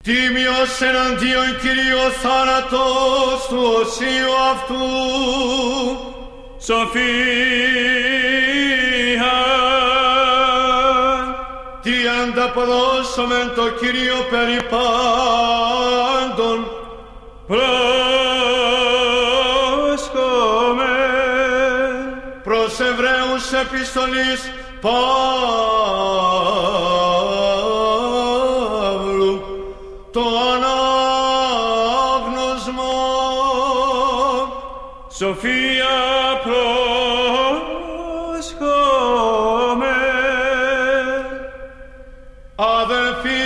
Τίμιος εναντίον Κυρίω θάνατος του οσίου αυτού. Σοφία. Τι ανταποδώσομεν το Κύριο περί πάντων. Πρόσκομε Προς Εβραίους επιστολής Παύλου το ανάγνωσμα. Σοφία πρόσκομε. Αδελφοί,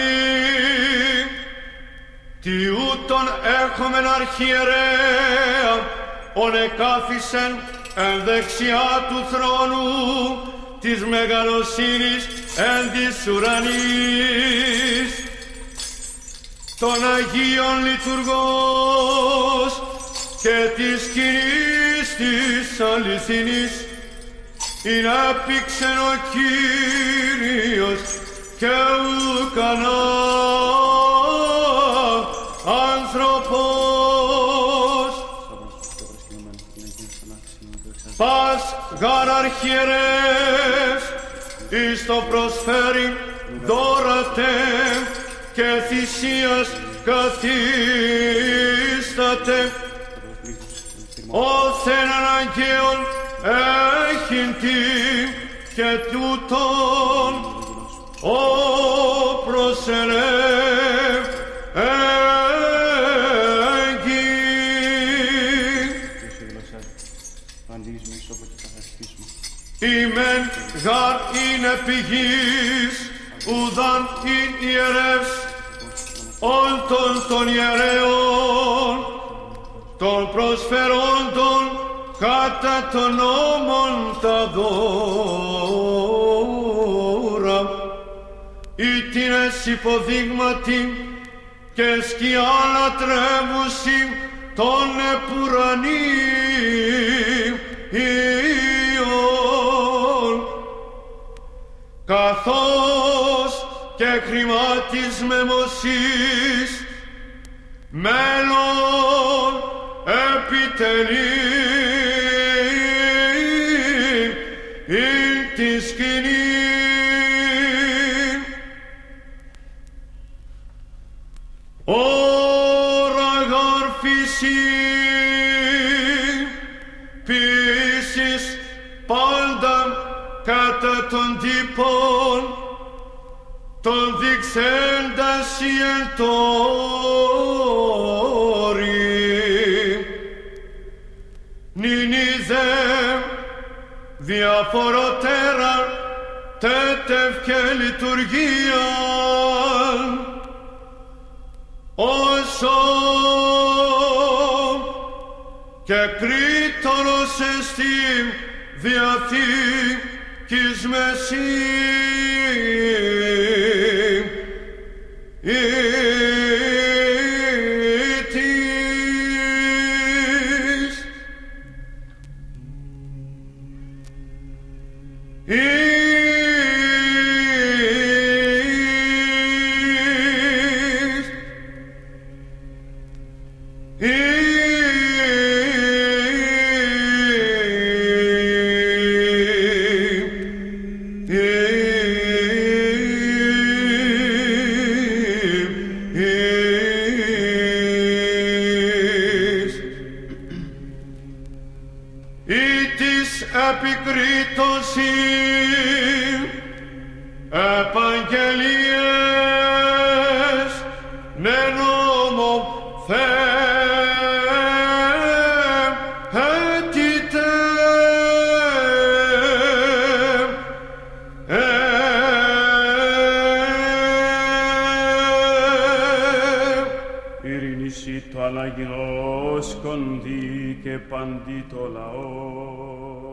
τι ούτων έχομεν αρχιερέα, ον εκάθισεν εν δεξιά του θρόνου της μεγαλοσύνης εν της ουρανής, των Αγίων λειτουργός και της σκηνής της αληθινής, ειν έπηξεν ο Κύριος και ουκανά άνθρωπος. Πας γαρ αρχιερεύς εις το προσφέρειν δώρατε και θυσίας καθίσταται, όθεν αναγκαίων έχειν τι και τούτον ο προσελεύ έγκυ. Ημέν γαρ είναι πηγής, ουδάν ειν ιερεύς, όντων των ιερέων, των προσφερόντων κατά των νόμων τα δώρα, ήτινες υποδείγματι και σκιά λατρεύουσι των επουρανίων, καθώς και χρημάτις μεμοσής μέλλον επιτελεί ειν τη σκηνή. Ωρα γαρ φύση ποιήσεις πάντα κατά των τύπων των δειξέντας εν τόρι. Νινίδε διαφοροτέρα τέτευ και λειτουργία, όσο και κρήτορος εστίν διαθήκης επικρίτωση επαγγελίες ναι νόμο θέτητε ειρηνήσι το αλλαγινός κοντή και παντί το λαό.